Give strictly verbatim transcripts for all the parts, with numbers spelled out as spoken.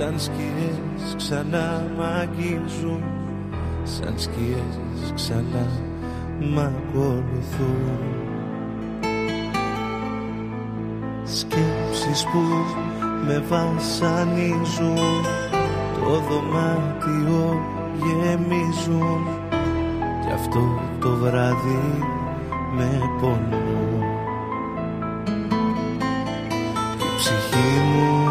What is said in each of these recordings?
σαν σκιές ξανά μ' αγγίζουν, σαν σκιές ξανά μ' ακολουθούν. Σκέψεις που με βασανίζουν, το δωμάτιο γεμίζουν, κι αυτό το βράδυ με πονούν. Η ψυχή μου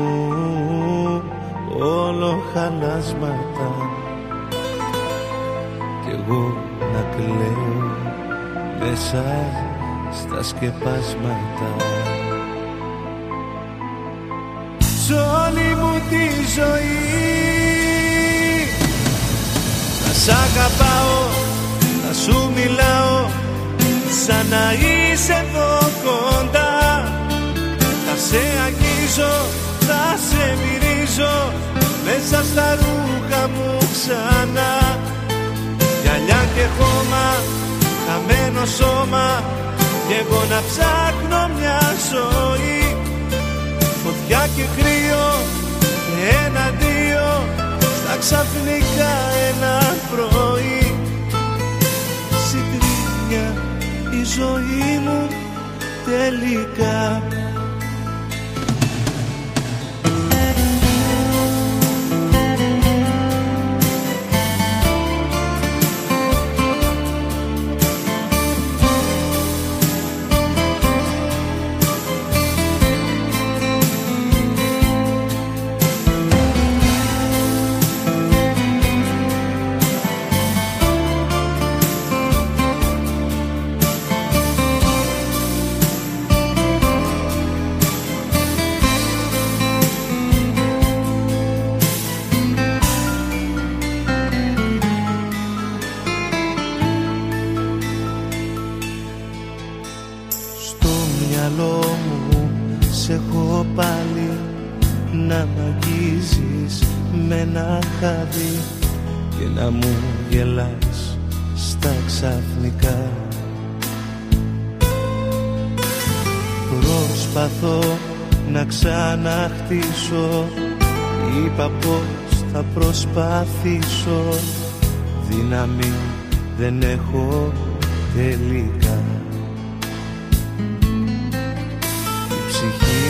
όλο χαλάσματα, κι εγώ να κλαίω μέσα στα σκεπάσματα. Σ' όλη μου τη ζωή θα σ' αγαπάω, θα σου μιλάω σαν να είσαι εδώ κοντά. Θα σε αγγίζω, θα σε μυρίζω μέσα στα ρούχα μου ξανά. Γυαλιά και χώμα, χαμένο σώμα, κι εγώ να ψάχνω μια ζωή. Φωτιά και κρύο και ένα-δύο, στα ξαφνικά ένα πρωί. Συντρίμμια η ζωή μου τελικά. Και να μου γελάς στα ξαφνικά. Προσπαθώ να ξαναχτίσω, είπα πως θα προσπαθήσω, δύναμη δεν έχω τελικά. Η ψυχή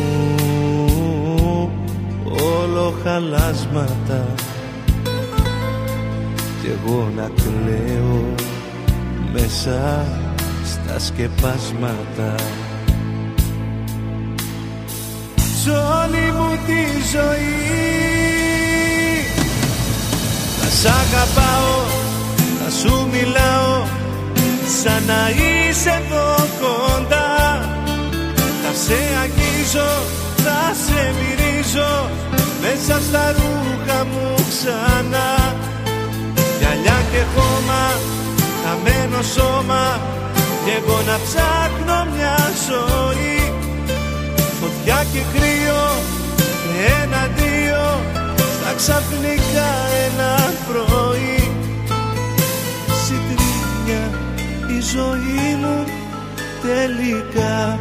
μου όλο χαλάσματα, κι εγώ να κλαίω μέσα στα σκεπάσματα. Σ' όλη μου τη ζωή θα σ' αγαπάω, θα σου μιλάω σαν να είσαι εδώ κοντά. Θα σε αγγίζω, θα σε μυρίζω μέσα στα ρούχα μου ξανά. Γυαλιά και χώμα, χαμένο σώμα, κι εγώ να ψάχνω μια ζωή. Φωτιά και κρύο και ένα-δύο, στα ξαφνικά ένα πρωί. Συντρίμμια η ζωή μου τελικά.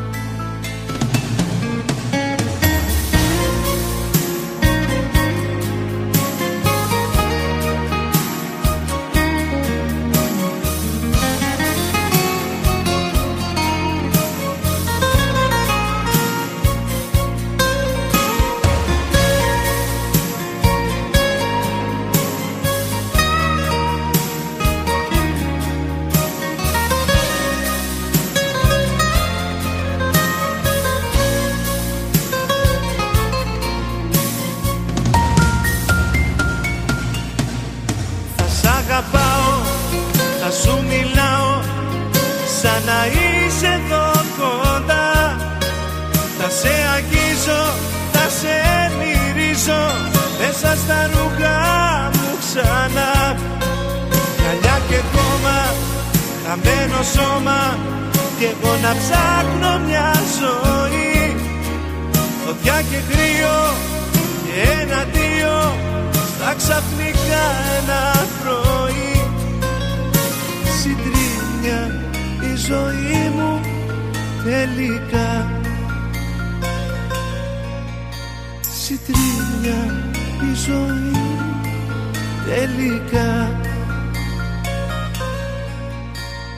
Στα ρούχα μου ξανά. Γυαλιά και χώμα, χαμένο σώμα, κι εγώ να ψάχνω μια ζωή. Φωτιά και κρύο και ένα-δύο, στα ξαφνικά ένα πρωί. Συντρίμμια η ζωή μου τελικά. Συντρίμμια συντρίμμια η ζωή τελικά.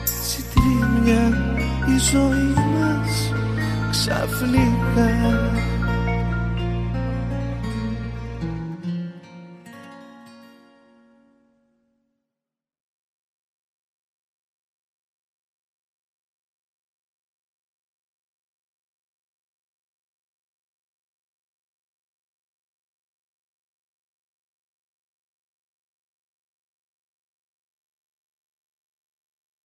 Συντρίμμια η ζωή μας ξαφνικά.